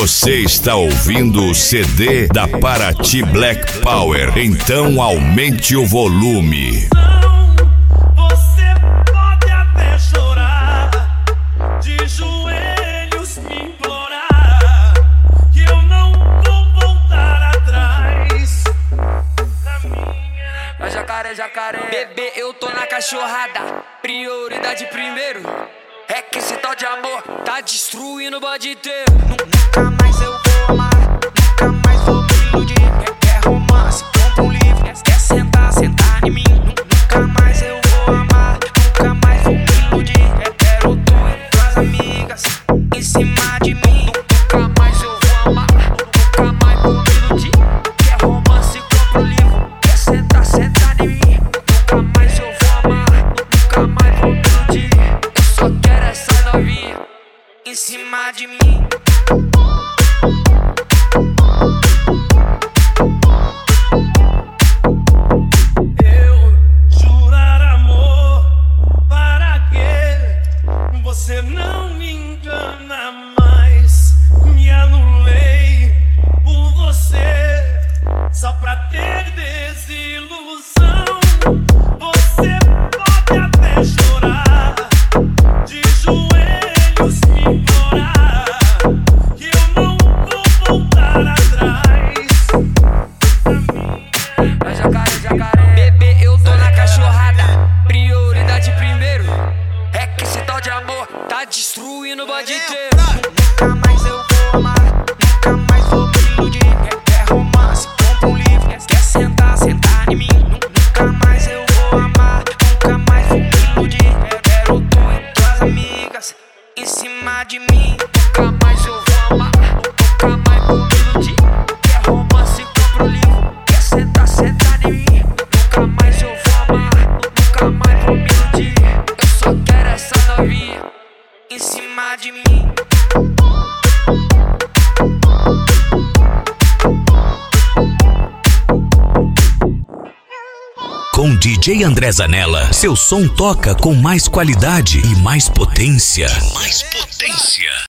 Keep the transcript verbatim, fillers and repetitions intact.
Você está ouvindo o C D da Paraty Black Power, então aumente o volume. Você pode até chorar, de joelhos me implorar, que eu não vou voltar atrás. Na minha... Jacaré, jacaré, bebê, eu tô na cachorrada. Prioridade primeiro. É que esse tal de amor tá destruindo o bode inteiro. Nunca mais eu vou amar, nunca mais vou me iludir. Quer romance, compra um livro. Quer sentar, sentar em mim. Nunca mais eu vou amar, nunca mais vou me iludir. Quero tu e tuas amigas em cima de mim. Nunca mais eu vou amar, nunca mais vou me iludir. Quer romance, compra um livro. Quer sentar, sentar em mim. Nunca mais eu vou amar, nunca mais vou me iludir. Só quero essa novinha em cima de mim. Eu jurar amor, para que você não me engana mais. Me anulei por você, só pra ter desilusão. Você pode até chorar, de joelhos me implorar, que eu não vou voltar atrás. Vai jacaré, jacaré, bebê, eu tô na cachorrada. Prioridade primeiro. É que esse tal de amor tá destruindo o bode inteiro. Nunca mais eu vou amar, nunca mais vou me iludir. Quer romance, compra um livro. Quer sentar, sentar em mim. Nunca mais eu vou amar, nunca mais vou me iludir. Quero tu e tuas amigas em cima de mim. Nunca mais eu vou amar, nunca mais vou me iludir. Quer romance, compra um livro. Quer sentar, sentar em mim. Nunca mais eu vou amar, nunca mais vou me iludir. Eu só quero essa novinha em cima de mim. Com D J André Zanella, seu som toca com mais qualidade e mais potência. Mais potência.